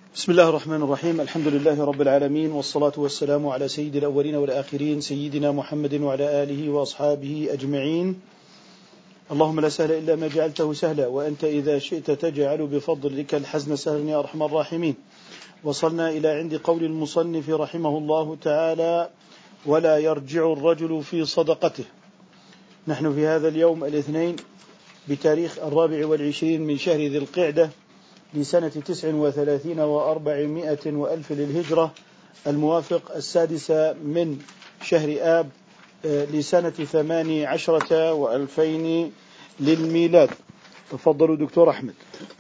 بسم الله الرحمن الرحيم. الحمد لله رب العالمين، والصلاة والسلام على سيد الأولين والآخرين سيدنا محمد وعلى آله وأصحابه أجمعين. اللهم لا سهل إلا ما جعلته سهلا، وأنت إذا شئت تجعل بفضلك الحزن سهلا يا أرحم الراحمين. وصلنا إلى عند قول المصنف رحمه الله تعالى: ولا يرجع الرجل في صدقته. نحن في هذا اليوم الاثنين بتاريخ 24 من شهر ذي القعدة لسنة 39 و400 وألف للهجرة، الموافق 6 من شهر آب لسنة 18 و2000 للميلاد. تفضلوا دكتور أحمد.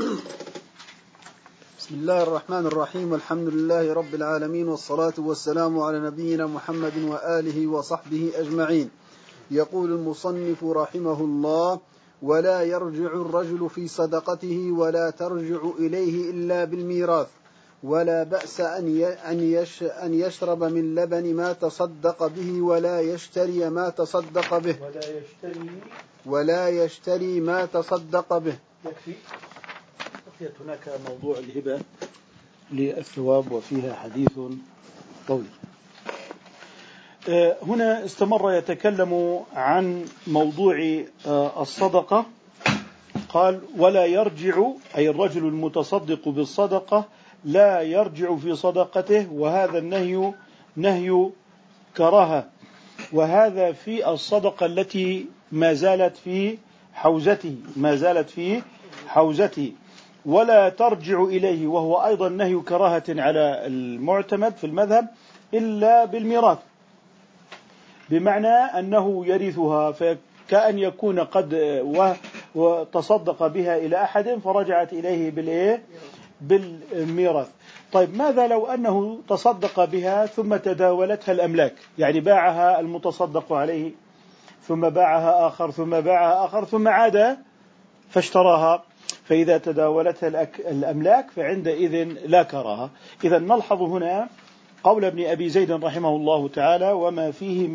بسم الله الرحمن الرحيم، والحمد لله رب العالمين، والصلاة والسلام على نبينا محمد وآله وصحبه أجمعين. يقول المصنف رحمه الله: ولا يرجع الرجل في صدقته ولا ترجع إليه إلا بالميراث، ولا بأس أن يشرب من لبن ما تصدق به ولا يشتري ما تصدق به يكفي. بقيت هناك موضوع الهبة للثواب وفيها حديث طويل. هنا استمر يتكلم عن موضوع الصدقة. قال: ولا يرجع، أي الرجل المتصدق بالصدقة لا يرجع في صدقته، وهذا النهي نهي كراهة، وهذا في الصدقة التي ما زالت في حوزته ولا ترجع إليه، وهو أيضا نهي كراهة على المعتمد في المذهب إلا بالميراث، بمعنى أنه يرثها، فكأن يكون قد وتصدق بها إلى أحد فرجعت إليه بالميراث. طيب، ماذا لو أنه تصدق بها ثم تداولتها الأملاك، يعني باعها المتصدق عليه ثم باعها آخر ثم باعها آخر ثم عاد فاشتراها، فإذا تداولتها الأملاك فعندئذ لا كراهة. إذا نلحظ هنا قول ابن أبي زيد رحمه الله تعالى: وما فيه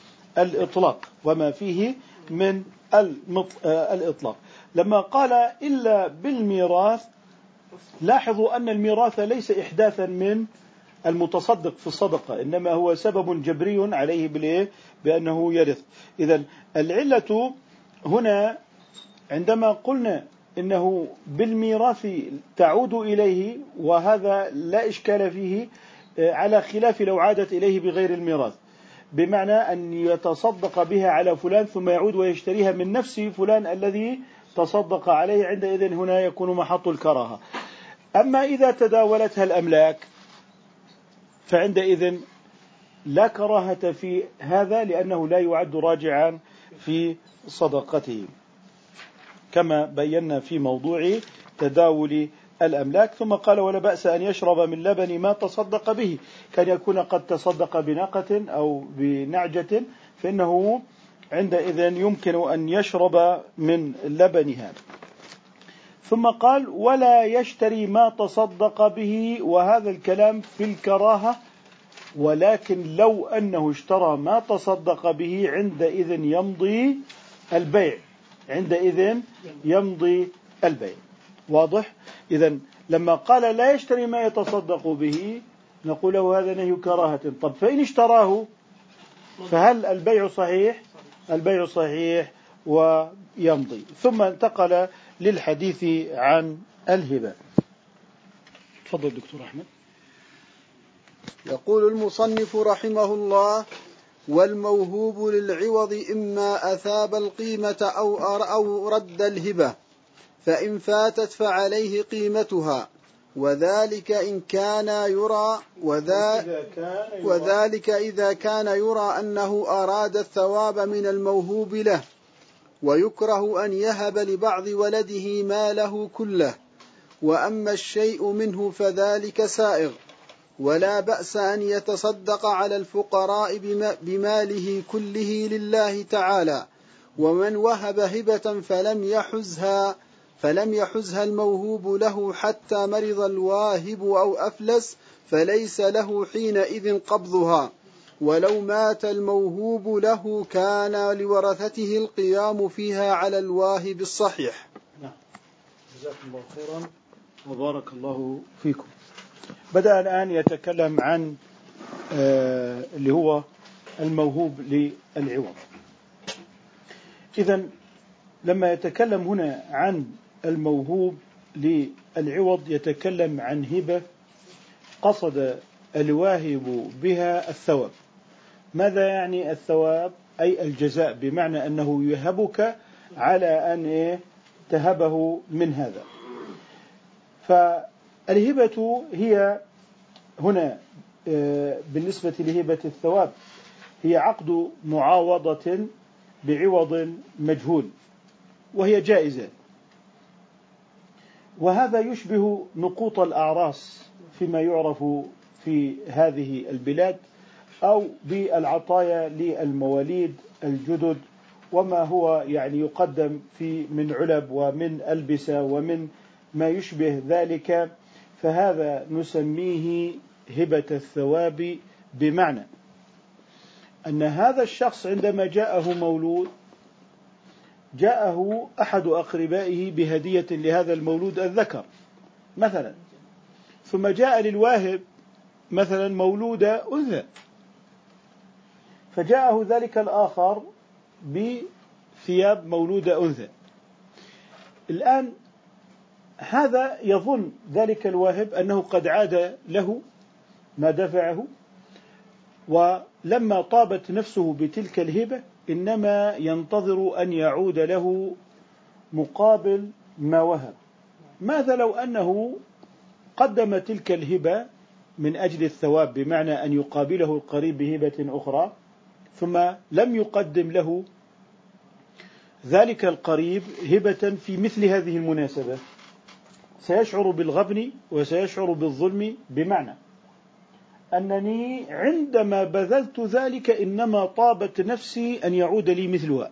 من الإطلاق. لما قال إلا بالميراث، لاحظوا أن الميراث ليس إحداثا من المتصدق في الصدقة، إنما هو سبب جبري عليه بأنه يرث. إذن العلة هنا عندما قلنا إنه بالميراث تعود إليه، وهذا لا إشكال فيه، على خلاف لو عادت إليه بغير الميراث، بمعنى أن يتصدق بها على فلان ثم يعود ويشتريها من نفس فلان الذي تصدق عليه، عندئذ هنا يكون محط الكراهة. أما إذا تداولتها الأملاك فعندئذ لا كراهة في هذا، لأنه لا يعد راجعا في صدقته، كما بينا في موضوع تداول الأملاك. ثم قال: ولا بأس أن يشرب من لبن ما تصدق به، كان يكون قد تصدق بناقة أو بنعجة، فإنه عندئذ يمكن أن يشرب من لبنها. ثم قال: ولا يشتري ما تصدق به، وهذا الكلام في الكراهة، ولكن لو أنه اشترى ما تصدق به عندئذ يمضي البيع. واضح؟ إذن لما قال لا يشتري ما يتصدق به، نقول له هذا نهي كراهة. طب فإن اشتراه فهل البيع صحيح؟ البيع صحيح ويمضي. ثم انتقل للحديث عن الهبة. تفضل دكتور أحمد. يقول المصنف رحمه الله: والموهوب للعوض إما أثاب القيمة أو رد الهبة، فإن فاتت فعليه قيمتها، وذلك إذا كان يرى أنه أراد الثواب من الموهوب له، ويكره أن يهب لبعض ولده ماله كله، وأما الشيء منه فذلك سائغ. ولا بأس أن يتصدق على الفقراء بماله كله لله تعالى، ومن وهب هبة فلم يحزها الموهوب له حتى مرض الواهب أو أفلس، فليس له حينئذ قبضها، ولو مات الموهوب له كان لورثته القيام فيها على الواهب الصحيح. جزاكم الله خيرا وبارك الله فيكم. بدأ الآن يتكلم عن اللي هو الموهوب للعوض. إذن لما يتكلم هنا عن الموهوب للعوض يتكلم عن هبة قصد الواهب بها الثواب. ماذا يعني الثواب؟ أي الجزاء، بمعنى أنه يهبك على أن تهبه من هذا. فالهبة هي هنا بالنسبة لهبة الثواب هي عقد معاوضة بعوض مجهول، وهي جائزة، وهذا يشبه نقوط الأعراس فيما يعرف في هذه البلاد، أو بالعطايا للمواليد الجدد، وما هو يعني يقدم في من علب ومن ألبسة ومن ما يشبه ذلك، فهذا نسميه هبة الثواب، بمعنى أن هذا الشخص عندما جاءه مولود جاءه أحد أقربائه بهدية لهذا المولود الذكر مثلا، ثم جاء للواهب مثلا مولود أنثى، فجاءه ذلك الآخر بثياب مولود أنثى. الآن هذا يظن ذلك الواهب أنه قد عاد له ما دفعه، ولما طابت نفسه بتلك الهبة إنما ينتظر أن يعود له مقابل ما وهب. ماذا لو أنه قدم تلك الهبة من أجل الثواب، بمعنى أن يقابله القريب بهبة أخرى، ثم لم يقدم له ذلك القريب هبة في مثل هذه المناسبة؟ سيشعر بالغبن وسيشعر بالظلم، بمعنى أنني عندما بذلت ذلك إنما طابت نفسي أن يعود لي مثلها.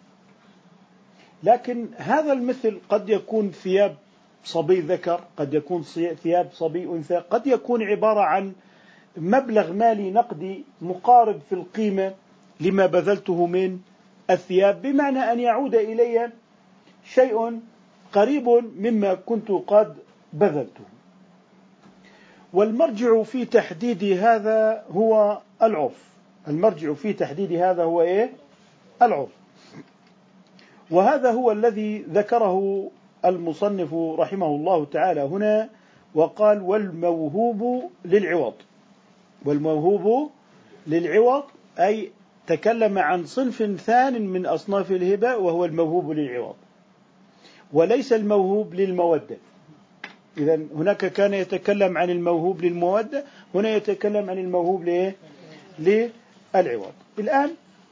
لكن هذا المثل قد يكون ثياب صبي ذكر، قد يكون ثياب صبي أنثى، قد يكون عبارة عن مبلغ مالي نقدي مقارب في القيمة لما بذلته من الثياب، بمعنى أن يعود إلي شيء قريب مما كنت قد بذلته. والمرجع في تحديد هذا هو العرف. المرجع في تحديد هذا هو العرف. وهذا هو الذي ذكره المصنف رحمه الله تعالى هنا، وقال والموهوب للعوض. والموهوب للعوض أي تكلم عن صنف ثان من أصناف الهبة، وهو الموهوب للعوض، وليس الموهوب للمودة. إذن هناك كان يتكلم عن الموهوب للمودة، هنا يتكلم عن الموهوب للعوض. الآن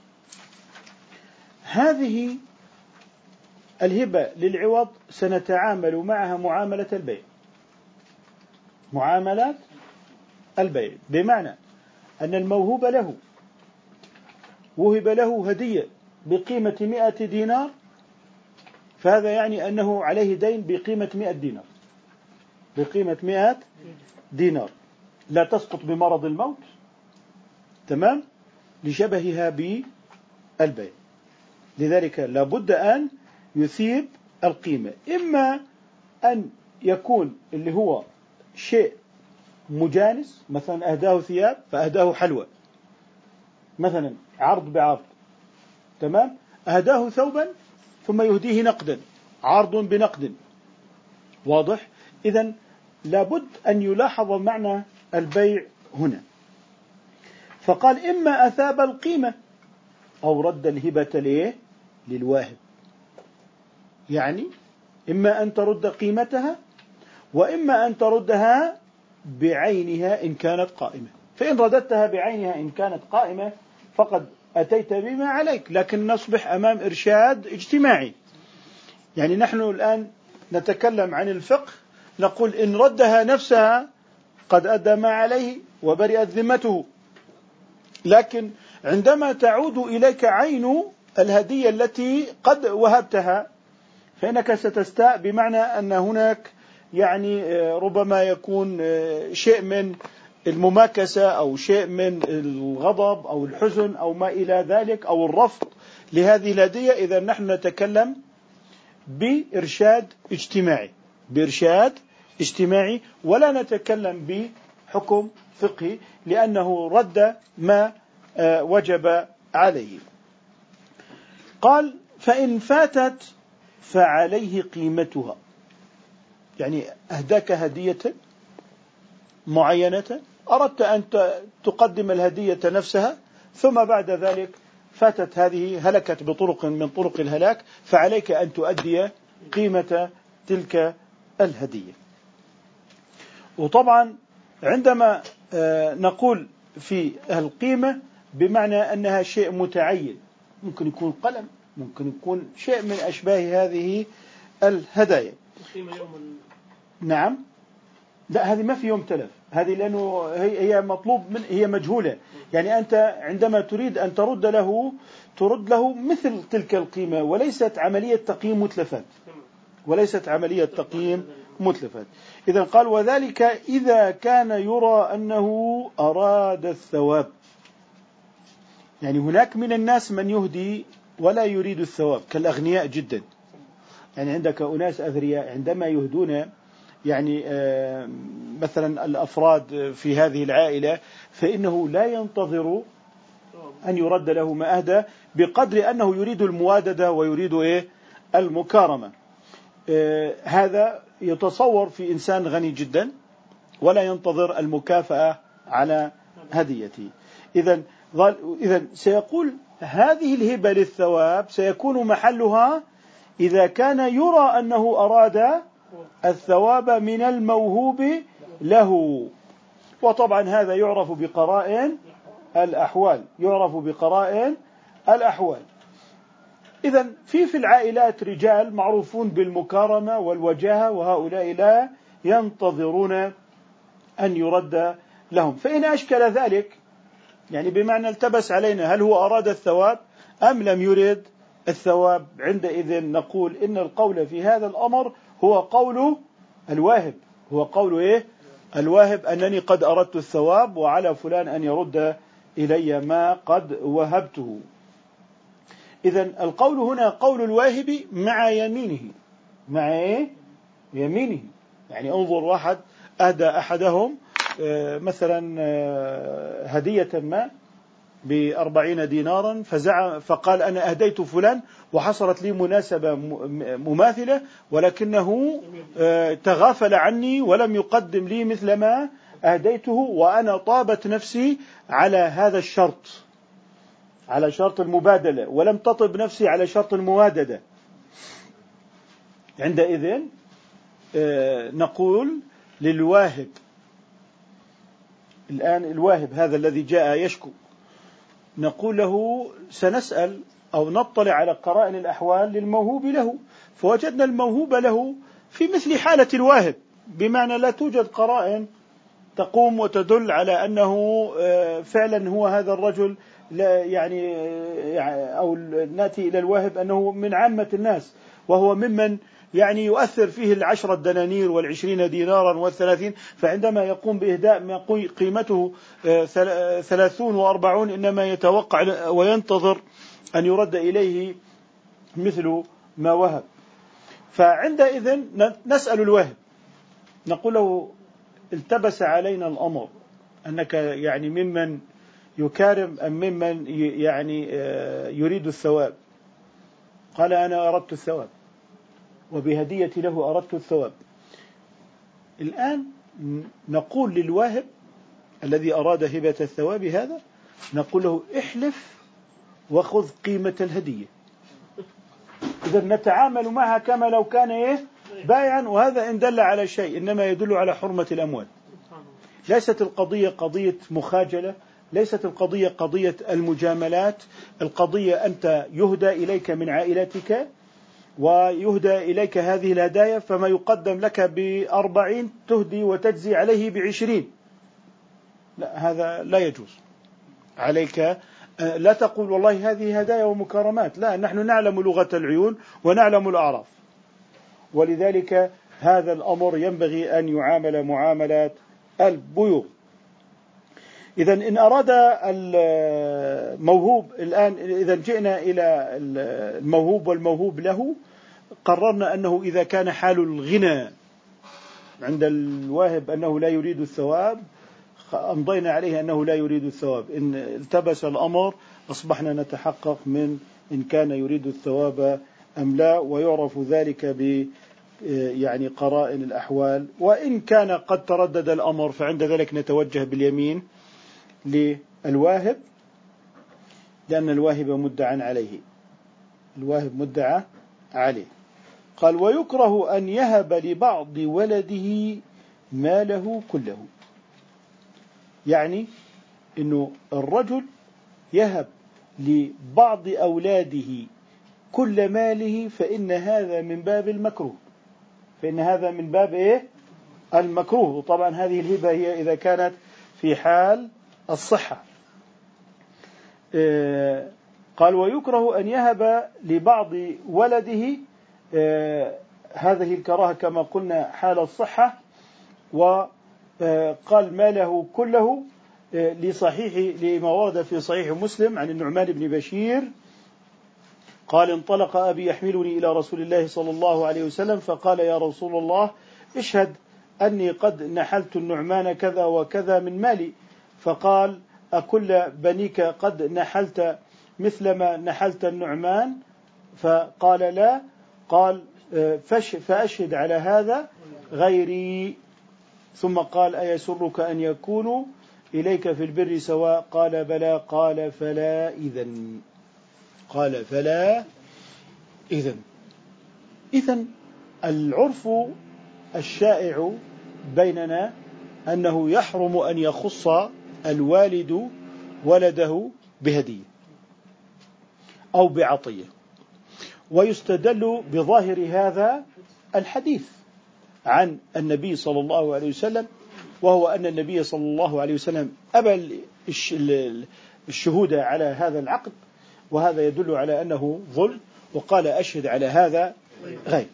هذه الهبة للعوض سنتعامل معها معاملة البيع. معاملة البيع بمعنى أن الموهوب له وهب له هدية بقيمة 100 دينار، فهذا يعني أنه عليه دين بقيمة 100 دينار، بقيمة 100 دينار لا تسقط بمرض الموت، تمام، لشبهها بالبيع. لذلك لابد أن يثيب القيمة، إما أن يكون اللي هو شيء مجانس، مثلا أهداه ثياب فأهداه حلوى مثلا، عرض بعرض، تمام، أهداه ثوبا ثم يهديه نقدا، عرض بنقد، واضح. إذن لابد أن يلاحظ معنى البيع هنا. فقال إما أثاب القيمة أو رد الهبة للواهب، يعني إما أن ترد قيمتها وإما أن تردها بعينها إن كانت قائمة. فإن رددتها بعينها إن كانت قائمة فقد أتيت بما عليك، لكن نصبح أمام إرشاد اجتماعي. يعني نحن الآن نتكلم عن الفقه، نقول إن ردها نفسها قد أدى ما عليه وبرئت ذمته، لكن عندما تعود إليك عين الهدية التي قد وهبتها فإنك ستستاء، بمعنى أن هناك يعني ربما يكون شيء من المماكسة أو شيء من الغضب أو الحزن أو ما إلى ذلك، أو الرفض لهذه الهدية. إذا نحن نتكلم بإرشاد اجتماعي، بإرشاد اجتماعي، ولا نتكلم بحكم فقهي لأنه رد ما وجب عليه. قال: فإن فاتت فعليه قيمتها، يعني أهداك هدية معينة، أردت أن تقدم الهدية نفسها، ثم بعد ذلك فاتت هذه، هلكت بطرق من طرق الهلاك، فعليك أن تؤدي قيمة تلك الهدية. وطبعا عندما نقول في القيمة بمعنى أنها شيء متعين، ممكن يكون قلم، ممكن يكون شيء من أشباه هذه الهدايا. نعم، لا هذه ما في يوم تلف، هذه لأنه هي مطلوب من، هي مجهولة، يعني أنت عندما تريد أن ترد له مثل تلك القيمة، وليست عملية تقييم متلفات، وليست عملية تقييم متلفات. إذا قال: وذلك إذا كان يرى أنه أراد الثواب. يعني هناك من الناس من يهدي ولا يريد الثواب، كالأغنياء جدا. يعني عندك أناس أثرياء عندما يهدون، يعني مثلا الأفراد في هذه العائلة، فإنه لا ينتظر أن يرد له ما أهدى، بقدر أنه يريد المواددة ويريد المكارمة. هذا يتصور في إنسان غني جدا ولا ينتظر المكافأة على هديته. إذن سيقول هذه الهبة للثواب سيكون محلها إذا كان يرى أنه أراد الثواب من الموهوب له. وطبعا هذا يعرف بقرائن الأحوال. إذن في العائلات رجال معروفون بالمكارمة والوجاهة، وهؤلاء لا ينتظرون أن يرد لهم. فإن أشكل ذلك، يعني بمعنى التبس علينا هل هو أراد الثواب أم لم يرد الثواب، عندئذ نقول إن القول في هذا الأمر هو قول الواهب، الواهب أنني قد أردت الثواب وعلى فلان أن يرد إلي ما قد وهبته. إذن القول هنا قول الواهب مع يمينه، يعني انظر، واحد أهدى أحدهم مثلا هدية ما ب40 دينارا، فقال أنا أهديت فلان وحصلت لي مناسبة مماثلة، ولكنه تغافل عني ولم يقدم لي مثل ما أهديته، وأنا طابت نفسي على هذا الشرط، على شرط المبادلة، ولم تطب نفسي على شرط المواددة. عندئذ نقول للواهب، الآن الواهب هذا الذي جاء يشكو، نقول له سنسأل أو نطلع على قرائن الأحوال للموهوب له، فوجدنا الموهوب له في مثل حالة الواهب، بمعنى لا توجد قرائن تقوم وتدل على أنه فعلا هو هذا الرجل، يعني أو نأتي إلى الواهب أنه من عامة الناس، وهو ممن يعني يؤثر فيه 10 دنانير و20 دينارا و30، فعندما يقوم بإهداء ما قيمته 30 و40 إنما يتوقع وينتظر أن يرد إليه مثل ما وهب. فعندئذ نسأل الواهب، نقول له التبس علينا الأمر أنك يعني ممن يكارم أم ممن يعني يريد الثواب؟ قال أنا أردت الثواب، وبهديتي له أردت الثواب. الآن نقول للواهب الذي أراد هبة الثواب هذا، نقول له احلف وخذ قيمة الهدية. إذا نتعامل معها كما لو كان بايعا، وهذا إن دل على شيء إنما يدل على حرمة الأموال. ليست القضية قضية مخاجلة، ليست القضية قضية المجاملات، القضية أنت يهدى إليك من عائلتك ويهدى إليك هذه الهدايا، فما يقدم لك ب40 تهدي وتجزي عليه ب20. لا، هذا لا يجوز عليك. لا تقول والله هذه هدايا ومكرمات، لا، نحن نعلم لغة العيون ونعلم الأعراف، ولذلك هذا الأمر ينبغي أن يعامل معاملات البيوع. إذا إن أراد الموهوب، الآن إذا جئنا إلى الموهوب والموهوب له، قررنا أنه إذا كان حال الغنى عند الواهب أنه لا يريد الثواب أمضينا عليه أنه لا يريد الثواب. إن التبس الأمر أصبحنا نتحقق من إن كان يريد الثواب أم لا، ويعرف ذلك ب يعني قرائن الأحوال. وإن كان قد تردد الأمر فعند ذلك نتوجه باليمين للواهب، لأن الواهب مدعى عليه، الواهب مدعى عليه. قال ويكره أن يهب لبعض ولده ماله كله، يعني إنه الرجل يهب لبعض أولاده كل ماله، فإن هذا من باب المكروه، فإن هذا من باب إيه؟ المكروه. وطبعا هذه الهبة هي إذا كانت في حال الصحة. قال ويكره أن يهب لبعض ولده، هذه الكراهة كما قلنا حال الصحة. وقال ماله كله لصحيح لما ورد في صحيح مسلم عن النعمان بن بشير قال انطلق أبي يحملني إلى رسول الله صلى الله عليه وسلم فقال يا رسول الله اشهد أني قد نحلت النعمان كذا وكذا من مالي. فقال أكل بنيك قد نحلت مثل ما نحلت النعمان؟ فقال لا. قال فأشهد على هذا غيري. ثم قال أيسرك أن يكونوا إليك في البر سواء؟ قال بلى. قال فلا إذن. قال فلا إذن. إذن العرف الشائع بيننا أنه يحرم أن يخص الوالد ولده بهدية أو بعطية، ويستدل بظاهر هذا الحديث عن النبي صلى الله عليه وسلم، وهو أن النبي صلى الله عليه وسلم أبى الشهود على هذا العقد، وهذا يدل على أنه ظلم، وقال أشهد على هذا غير.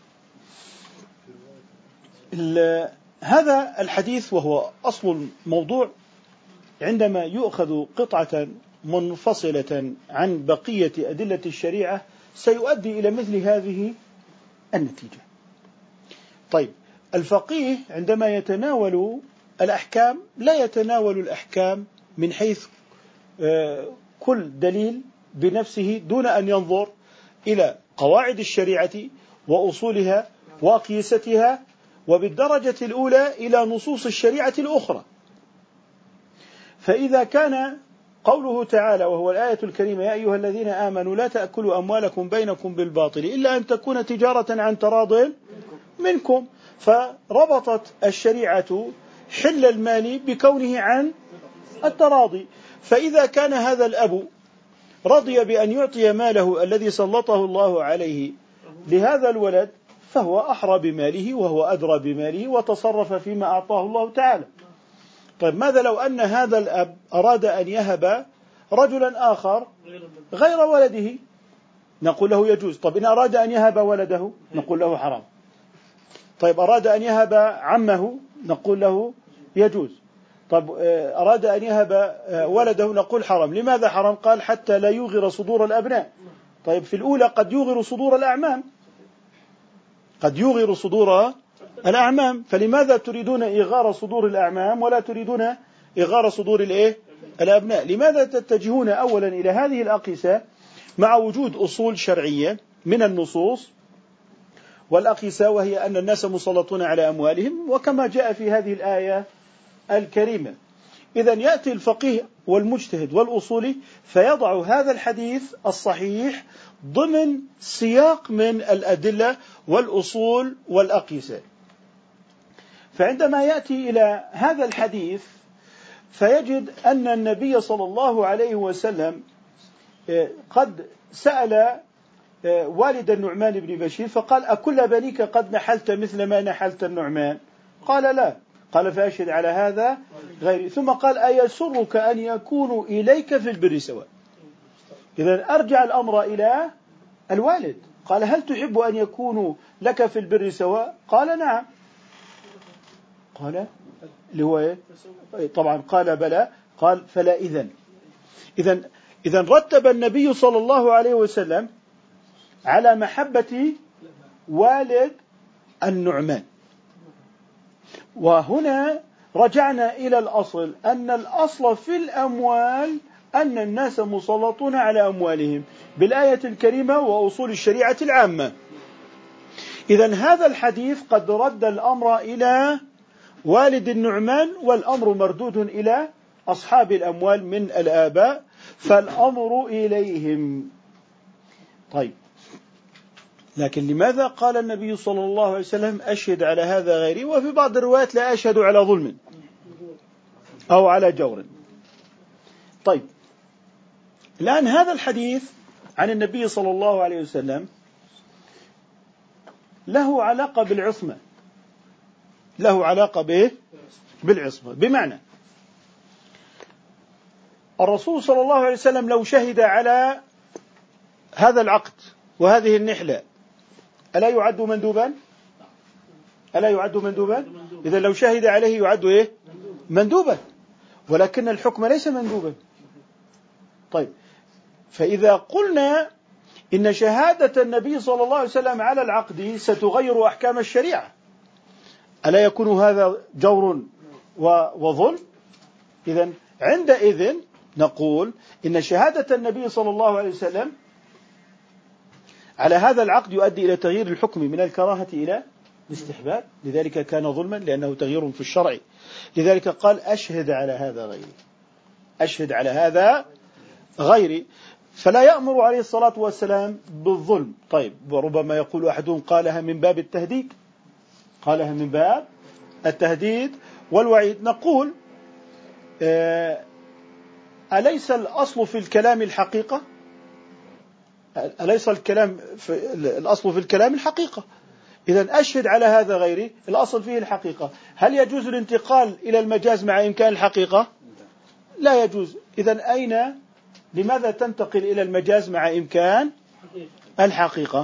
هذا الحديث وهو أصل الموضوع عندما يؤخذ قطعة منفصلة عن بقية أدلة الشريعة سيؤدي إلى مثل هذه النتيجة. طيب الفقيه عندما يتناول الأحكام لا يتناول الأحكام من حيث كل دليل بنفسه دون أن ينظر إلى قواعد الشريعة وأصولها وأقيستها، وبالدرجة الأولى إلى نصوص الشريعة الأخرى. فإذا كان قوله تعالى وهو الآية الكريمة يا أيها الذين آمنوا لا تأكلوا أموالكم بينكم بالباطل إلا أن تكون تجارة عن تراض منكم، فربطت الشريعة حل المال بكونه عن التراضي. فإذا كان هذا الأب رضي بأن يعطي ماله الذي سلطه الله عليه لهذا الولد فهو أحرى بماله وهو أدرى بماله وتصرف فيما أعطاه الله تعالى. طيب ماذا لو أن هذا الأب أراد أن يهب رجلا آخر غير ولده؟ نقول له يجوز. طيب إن أراد أن يهب ولده نقول له حرام. طيب أراد أن يهب عمه نقول له يجوز. طب أراد أن يهب ولده نقول حرام. لماذا حرام؟ قال حتى لا يوغر صدور الأبناء. طيب في الأولى قد يوغر صدور الأعمام، قد يوغر صدور الأعمام، فلماذا تريدون إغار صدور الأعمام ولا تريدون إغار صدور الأبناء؟ لماذا تتجهون أولا إلى هذه الأقيسة مع وجود أصول شرعية من النصوص والأقيسة، وهي أن الناس مسلطون على أموالهم وكما جاء في هذه الآية الكريمة؟ إذن يأتي الفقيه والمجتهد والأصولي فيضع هذا الحديث الصحيح ضمن سياق من الأدلة والأصول والأقيسة. فعندما يأتي إلى هذا الحديث فيجد أن النبي صلى الله عليه وسلم قد سأل والد النعمان بن بشير فقال أكل بنيك قد نحلت مثل ما نحلت النعمان؟ قال لا. قال فأشهد على هذا غيري. ثم قال أيسرك أن يكونوا إليك في البر سواء؟ إذن أرجع الأمر إلى الوالد. قال هل تحب أن يكونوا لك في البر سواء؟ قال نعم. قال اللي هو طبعا قال بلى. قال فلا إذن. إذن رتب النبي صلى الله عليه وسلم على محبة والد النعمان، وهنا رجعنا إلى الأصل، أن الأصل في الأموال أن الناس مسلطون على أموالهم بالآية الكريمة وأصول الشريعة العامة. إذن هذا الحديث قد رد الأمر إلى والد النعمان، والأمر مردود إلى أصحاب الأموال من الآباء، فالأمر إليهم. طيب، لكن لماذا قال النبي صلى الله عليه وسلم أشهد على هذا غيري؟ وفي بعض الروايات لا أشهد على ظلم أو على جور. طيب، الآن هذا الحديث عن النبي صلى الله عليه وسلم له علاقة بالعصمة، له علاقة بالعصمة، بمعنى الرسول صلى الله عليه وسلم لو شهد على هذا العقد وهذه النحلة ألا يعد مندوبا؟ ألا يعد مندوبا؟ إذا لو شهد عليه يعد مندوبا، ولكن الحكم ليس مندوبا. طيب، فإذا قلنا إن شهادة النبي صلى الله عليه وسلم على العقد ستغير أحكام الشريعة، ألا يكون هذا جور وظلم؟ إذن عندئذ نقول إن شهادة النبي صلى الله عليه وسلم على هذا العقد يؤدي إلى تغيير الحكم من الكراهة إلى الاستحباب، لذلك كان ظلما لأنه تغيير في الشرع. لذلك قال أشهد على هذا غيري، أشهد على هذا غيري، فلا يأمر عليه الصلاة والسلام بالظلم. طيب، وربما يقول أحدهم قالها من باب التهديد، قالها من باب التهديد والوعيد. نقول أليس الأصل في الكلام الحقيقة؟ أليس الأصل في الكلام الحقيقة؟ إذن أشهد على هذا غيري الأصل فيه الحقيقة. هل يجوز الانتقال إلى المجاز مع إمكان الحقيقة؟ لا يجوز. إذن لماذا تنتقل إلى المجاز مع إمكان الحقيقة؟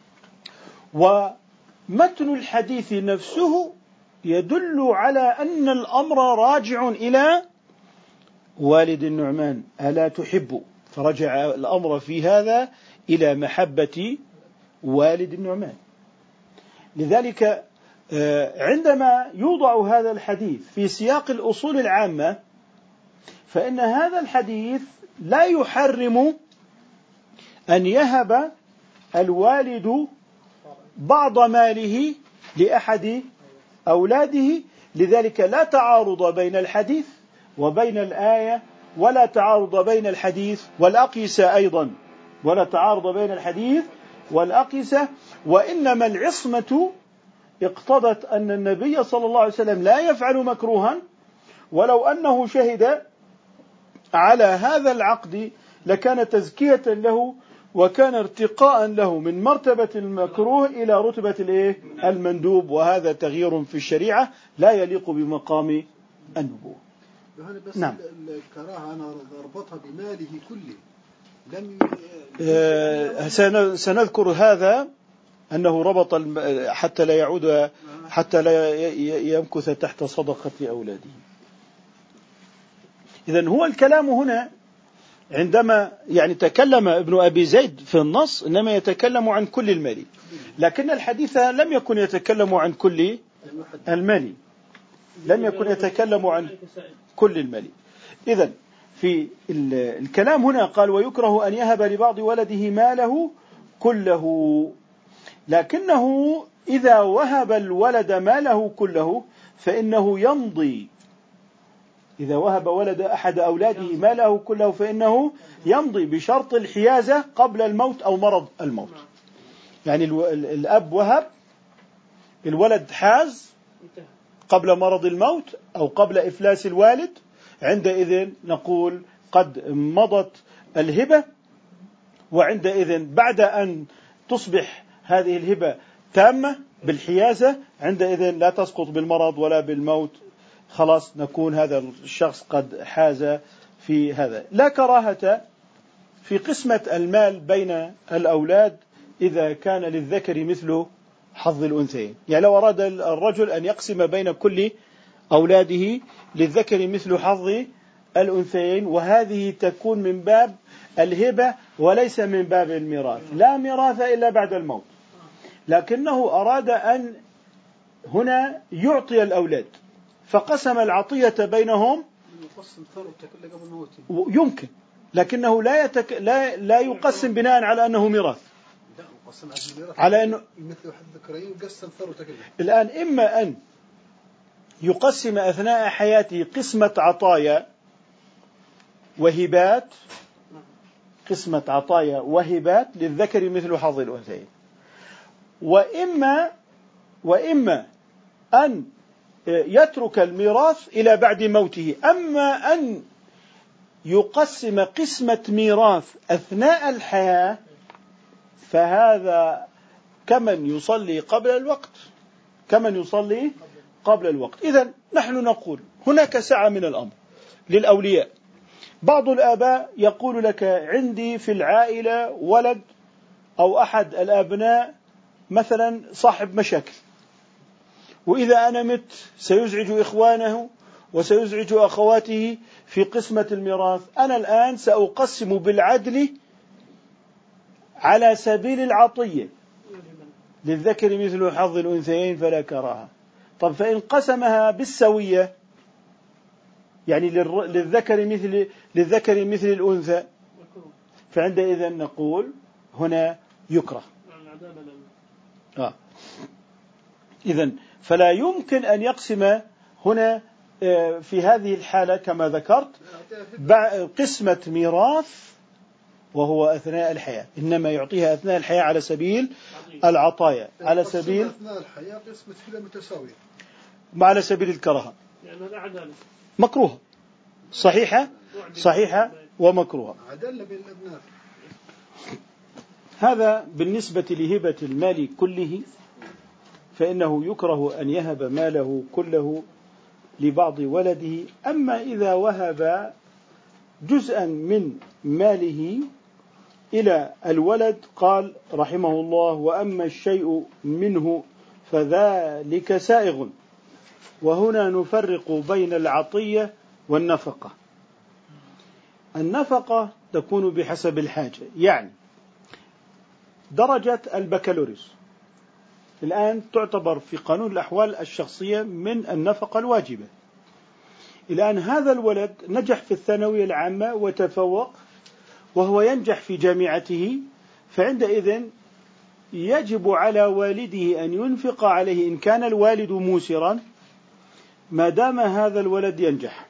ومتن الحديث نفسه يدل على أن الأمر راجع إلى والد النعمان ألا تحب، فرجع الأمر في هذا إلى محبة والد النعمان. لذلك عندما يوضع هذا الحديث في سياق الأصول العامة، فإن هذا الحديث لا يحرم أن يهب الوالد بعض ماله لأحد أولاده. لذلك لا تعارض بين الحديث وبين الآية، ولا تعارض بين الحديث والأقيسة أيضا، ولا تعارض بين الحديث والأقيسة. وإنما العصمة اقتضت أن النبي صلى الله عليه وسلم لا يفعل مكروها، ولو أنه شهد على هذا العقد لكان تزكية له، وكان ارتقاء له من مرتبة المكروه إلى رتبة المندوب، وهذا تغيير في الشريعة لا يليق بمقام النبوة. بس نعم. الكراهة أنا أربطها بماله كله، سنذكر هذا أنه ربط حتى لا يعود، حتى لا يمكث تحت صدقة أولاده. إذن هو الكلام هنا عندما تكلم ابن أبي زيد في النص إنما يتكلم عن كل المال، لكن الحديث لم يكن يتكلم عن كل المال، لم يكن يتكلم عن كل المال. إذن في الكلام هنا قال ويكره أن يهب لبعض ولده ماله كله، لكنه إذا وهب الولد ماله كله فإنه يمضي. إذا وهب ولد أحد أولاده ماله كله فإنه يمضي بشرط الحيازة قبل الموت أو مرض الموت. يعني الأب وهب، الولد حاز قبل مرض الموت أو قبل إفلاس الوالد، عندئذ نقول قد مضت الهبة، وعندئذ بعد أن تصبح هذه الهبة تامة بالحيازة عندئذ لا تسقط بالمرض ولا بالموت، خلاص نكون هذا الشخص قد حاز في هذا. لا كراهة في قسمة المال بين الأولاد إذا كان للذكر مثل حظ الأنثيين. يعني لو أراد الرجل أن يقسم بين كل أولاده للذكر مثل حظ الأنثيين، وهذه تكون من باب الهبة وليس من باب الميراث، لا ميراث إلا بعد الموت، لكنه أراد أن هنا يعطي الأولاد فقسم العطية بينهم يمكن، لكنه لا يقسم بناء على أنه ميراث، على أنه الآن إما أن يقسم أثناء حياته قسمة عطايا وهبات، قسمة عطايا وهبات للذكر مثل حظ الأنثيين، وإما أن يترك الميراث إلى بعد موته. أما أن يقسم قسمة ميراث أثناء الحياة فهذا كمن يصلي قبل الوقت، كمن يصلي قبل الوقت. إذن نحن نقول هناك سعة من الأمر للأولياء. بعض الآباء يقول لك عندي في العائلة ولد أو أحد الأبناء مثلا صاحب مشاكل، وإذا أنا مت سيزعج إخوانه وسيزعج أخواته في قسمة الميراث. أنا الآن سأقسم بالعدل على سبيل العطية، للذكر مثل حظ الأنثيين فلا كراهة. طب فإن قسمها بالسوية، يعني للذكر مثل الأنثى، فعندئذ نقول هنا يكره. إذن فلا يمكن أن يقسم هنا في هذه الحالة كما ذكرت قسمة ميراث وهو أثناء الحياة، إنما يعطيها أثناء الحياة على سبيل العطايا، على سبيل أثناء الحياة قسمة هبة متساوية، على سبيل الكراهة، مكروهة، صحيحة ومكروهة. هذا بالنسبة لهبة المال كله، فإنه يكره أن يهب ماله كله لبعض ولده. أما إذا وهب جزءا من ماله إلى الولد قال رحمه الله: وأما الشيء منه فذلك سائغ. وهنا نفرق بين العطية والنفقة. النفقة تكون بحسب الحاجة، يعني درجة البكالوريوس الآن تعتبر في قانون الأحوال الشخصية من النفقة الواجبة. الآن هذا الولد نجح في الثانوية العامة وتفوق وهو ينجح في جامعته، فعندئذ يجب على والده أن ينفق عليه إن كان الوالد موسرا ما دام هذا الولد ينجح،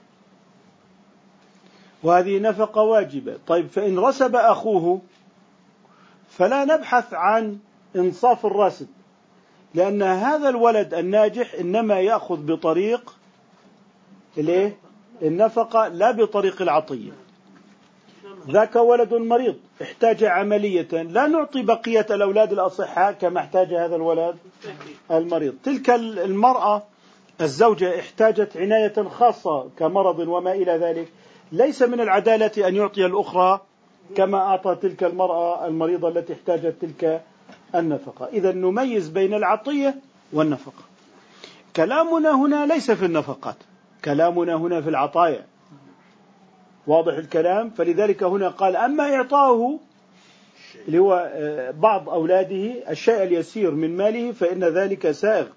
وهذه نفقة واجبة. طيب فإن رسب أخوه فلا نبحث عن إنصاف الراسب، لأن هذا الولد الناجح إنما يأخذ بطريق النفقة لا بطريق العطية. ذاك ولد مريض احتاج عملية، لا نعطي بقية الأولاد الأصحاء كما احتاج هذا الولد المريض. تلك المرأة الزوجة احتاجت عناية خاصة كمرض وما إلى ذلك، ليس من العدالة أن يعطي الأخرى كما أعطى تلك المرأة المريضة التي احتاجت تلك النفقة. إذا نميز بين العطية والنفقة. كلامنا هنا ليس في النفقات، كلامنا هنا في العطايا، واضح الكلام؟ فلذلك هنا قال: أما إعطاؤه اللي هو بعض أولاده الشيء اليسير من ماله فإن ذلك سائغ.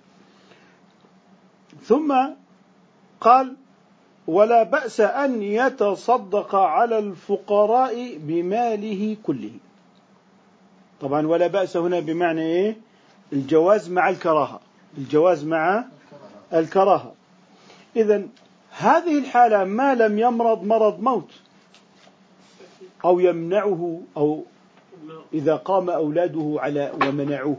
ثم قال: ولا بأس أن يتصدق على الفقراء بماله كله. طبعا ولا بأس هنا بمعنى إيه؟ الجواز مع الكراهة، الجواز مع الكراهة. إذن هذه الحالة ما لم يمرض مرض موت أو يمنعه، أو إذا قام أولاده على ومنعوه.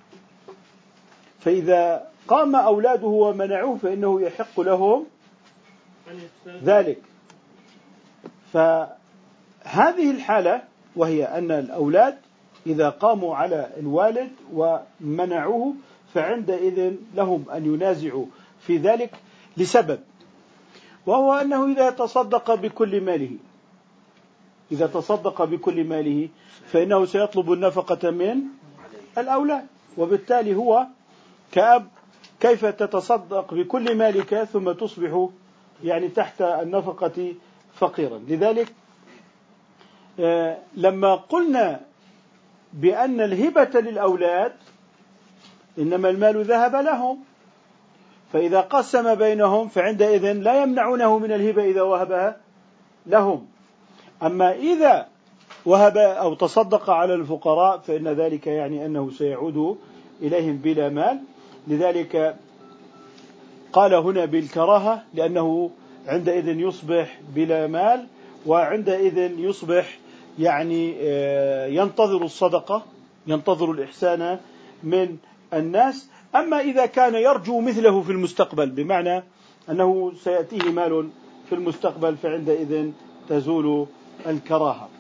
فإذا قام أولاده ومنعوه فإنه يحق لهم ذلك. فهذه الحالة وهي أن الأولاد إذا قاموا على الوالد ومنعوه فعندئذ لهم أن ينازعوا في ذلك لسبب، وهو أنه إذا تصدق بكل ماله، إذا تصدق بكل ماله فإنه سيطلب النفقة من الأولاد، وبالتالي هو كأب كيف تتصدق بكل مالك ثم تصبح يعني تحت النفقة فقيرا. لذلك لما قلنا بأن الهبة للأولاد إنما المال ذهب لهم، فإذا قسم بينهم فعندئذ لا يمنعونه من الهبة إذا وهبها لهم. أما إذا وهب أو تصدق على الفقراء فإن ذلك يعني أنه سيعود إليهم بلا مال. لذلك قال هنا بالكراهة، لأنه عندئذ يصبح بلا مال، وعندئذ يصبح يعني ينتظر الصدقة، ينتظر الإحسان من الناس. أما إذا كان يرجو مثله في المستقبل، بمعنى أنه سيأتيه مال في المستقبل، فعندئذ تزول الكراهة.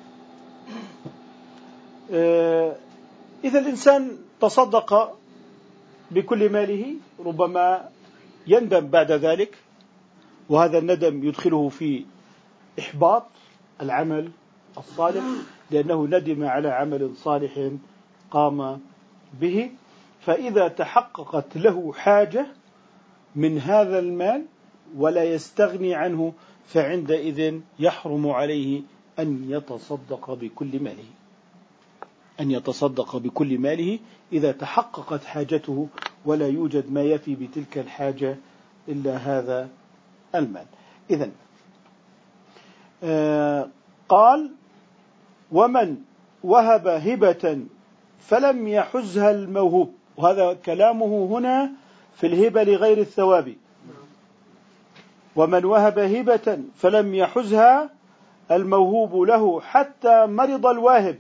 إذا الإنسان تصدق بكل ماله ربما يندم بعد ذلك، وهذا الندم يدخله في إحباط العمل الصالح، لأنه ندم على عمل صالح قام به. فإذا تحققت له حاجة من هذا المال ولا يستغني عنه، فعندئذ يحرم عليه أن يتصدق بكل ماله، أن يتصدق بكل ماله إذا تحققت حاجته ولا يوجد ما يفي بتلك الحاجة إلا هذا المال. إذن قال: ومن وهب هبة فلم يحزها الموهوب. وهذا كلامه هنا في الهبة لغير الثواب. ومن وهب هبة فلم يحزها الموهوب له حتى مرض الواهب.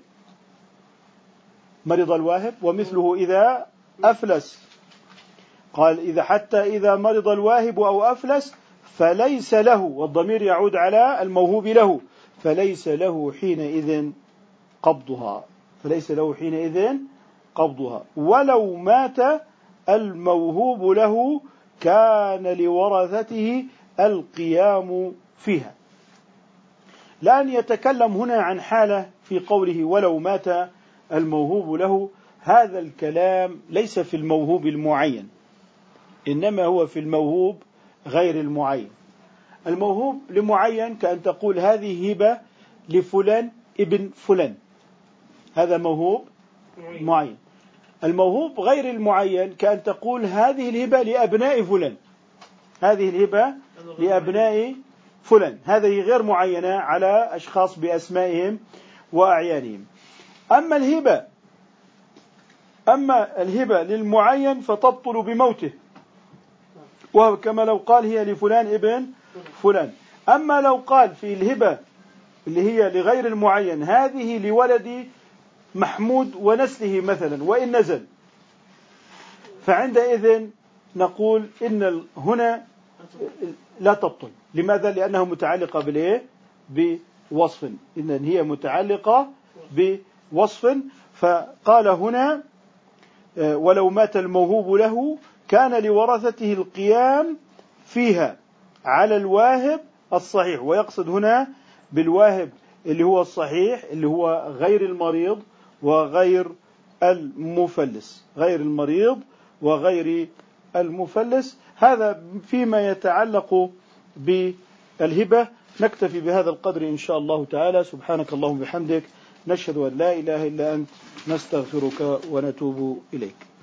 مرض الواهب ومثله إذا أفلس. قال حتى إذا مرض الواهب أو أفلس فليس له، والضمير يعود على الموهوب له، فليس له حينئذ قبضها، فليس له حينئذ قبضها. ولو مات الموهوب له كان لورثته القيام فيها. لأن يتكلم هنا عن حالة في قوله ولو مات الموهوب له. هذا الكلام ليس في الموهوب المعين، إنما هو في الموهوب غير المعين. الموهوب لمعين كأن تقول هذه هبة لفلان ابن فلان، هذا موهوب معين. الموهوب غير المعين كأن تقول هذه الهبة لأبناء فلان، هذه الهبة لأبناء فلان، هذه غير معينة على أشخاص بأسمائهم وأعيانهم. أما الهبة للمعين فتبطل بموته، وهو كما لو قال هي لفلان ابن فلان. أما لو قال في الهبة اللي هي لغير المعين هذه لولد محمود ونسله مثلا وإن نزل، فعندئذ نقول إن هنا لا تبطل. لماذا؟ لأنها متعلقة بوصف، إن هي متعلقة بوصف. فقال هنا ولو مات الموهوب له كان لورثته القيام فيها على الواهب الصحيح. ويقصد هنا بالواهب اللي هو الصحيح، اللي هو غير المريض وغير المفلس، غير المريض وغير المفلس. هذا فيما يتعلق بالهبة. نكتفي بهذا القدر إن شاء الله تعالى. سبحانك اللهم وبحمدك، نشهد أن لا إله إلا أنت، نستغفرك ونتوب إليك.